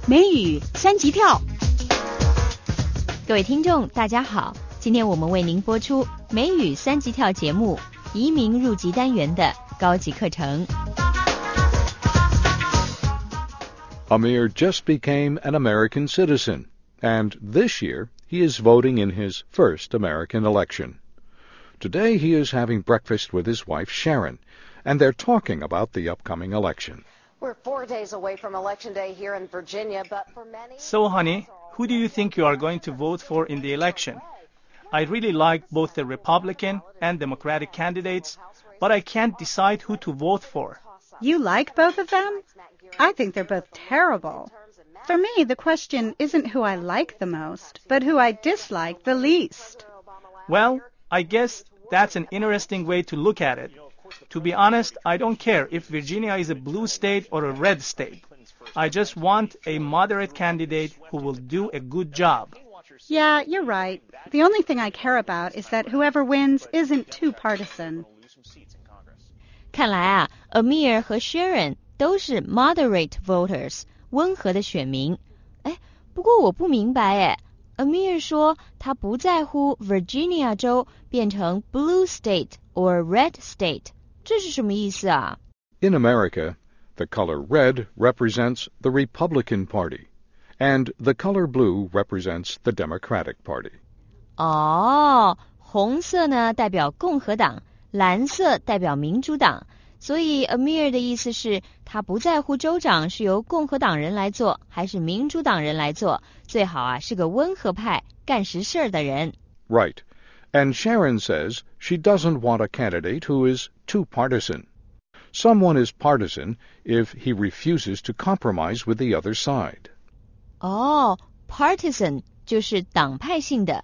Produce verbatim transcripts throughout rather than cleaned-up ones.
美语三级跳。 各位听众大家好，今天我们为您播出美语三级跳节目移民入籍单元的高级课程。 Amir just became an American citizen, and this year he is voting in his first American election. Today he is having breakfast with his wife Sharon, and they're talking about the upcoming election. We're four days away from Election Day here in Virginia, but for many... So, honey, who do you think you are going to vote for in the election? I really like both the Republican and Democratic candidates, but I can't decide who to vote for. You like both of them? I think they're both terrible. For me, the question isn't who I like the most, but who I dislike the least. Well, I guess that's an interesting way to look at it. To be honest, I don't care if Virginia is a blue state or a red state. I just want a moderate candidate who will do a good job. Yeah, you're right. The only thing I care about is that whoever wins isn't too partisan. 看来啊 Amir 和 Sharon 都是 moderate voters 温和的选民。哎，不过我不明白哎 Amir 说他不在乎 Virginia 州变成 blue state or red state， 这是什么意思啊？ In America, the color red represents the Republican Party, and the color blue represents the Democratic Party. 哦，红色呢代表共和党，蓝色代表民主党，所以 Amir 的意思是他不在乎州长是由共和党人来做还是民主党人来做，最好啊是个温和派干实事的人。 Right. And Sharon says she doesn't want a candidate who is too partisan. Someone is partisan if he refuses to compromise with the other side. 哦 partisan 就是党派性的。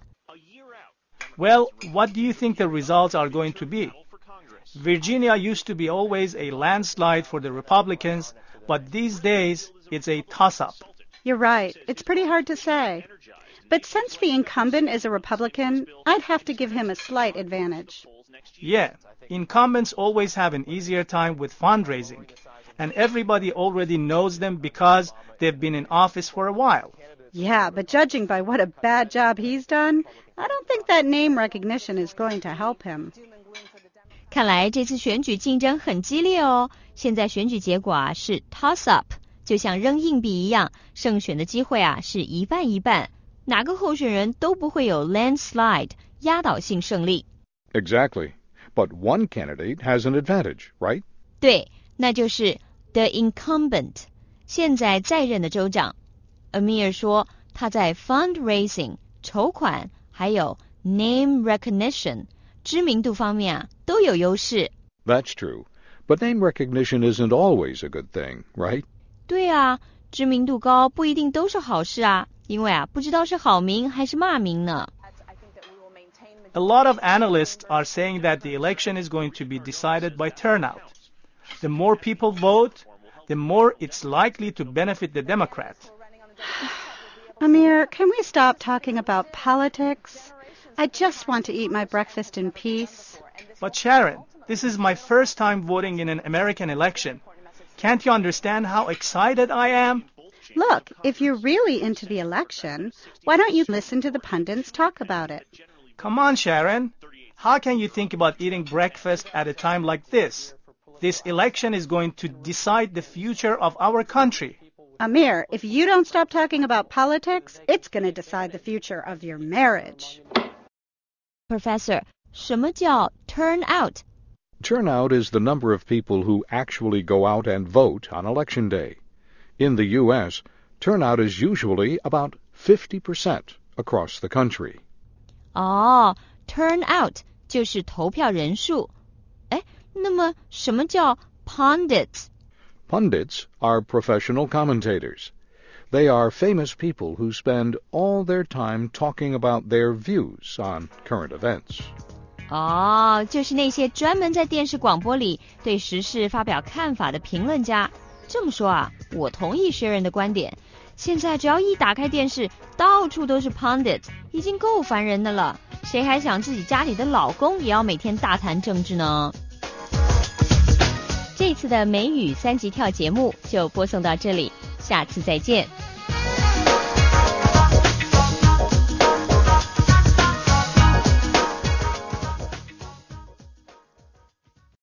Well, what do you think the results are going to be? Virginia used to be always a landslide for the Republicans, but these days it's a toss-up. You're right. It's pretty hard to say. But since the incumbent is a Republican, I'd have to give him a slight advantage. Yeah, incumbents always have an easier time with fundraising, and everybody already knows them because they've been in office for a while. Yeah, but judging by what a bad job he's done, I don't think that name recognition is going to help him. 看来这次选举竞争很激烈哦，现在选举结果啊是 toss up， 就像扔硬币一样，胜选的机会啊是一半一半，哪个候选人都不会有 landslide 压倒性胜利。 Exactly. But one candidate has an advantage, right? 对，那就是 the incumbent 现在在任的州长。 Amir 说他在 fundraising 筹款还有 name recognition 知名度方面啊都有优势。 That's true. But name recognition isn't always a good thing, right? 对啊，知名度高不一定都是好事啊，因为啊不知道是好名还是骂名呢。 A lot of analysts are saying that the election is going to be decided by turnout. The more people vote, the more it's likely to benefit the Democrat. Amir, can we stop talking about politics? I just want to eat my breakfast in peace. But Sharon, this is my first time voting in an American election. Can't you understand how excited I am? Look, if you're really into the election, why don't you listen to the pundits talk about it? Come on, Sharon. How can you think about eating breakfast at a time like this? This election is going to decide the future of our country. Amir, if you don't stop talking about politics, it's going to decide the future of your marriage. Professor, 什么叫 turn out? Turnout is the number of people who actually go out and vote on Election Day. In the U S, turnout is usually about fifty percent across the country. 哦 turn out 就是投票人数。哎，那么什么叫 pundits? Pundits are professional commentators. They are famous people who spend all their time talking about their views on current events. 哦，就是那些专门在电视广播里对时事发表看法的评论家。这么说啊，我同意 Sharon 的观点。现在只要一打开电视，到处都是 pundit， 已经够烦人的了。谁还想自己家里的老公也要每天大谈政治呢？这次的美语三级跳节目就播送到这里，下次再见。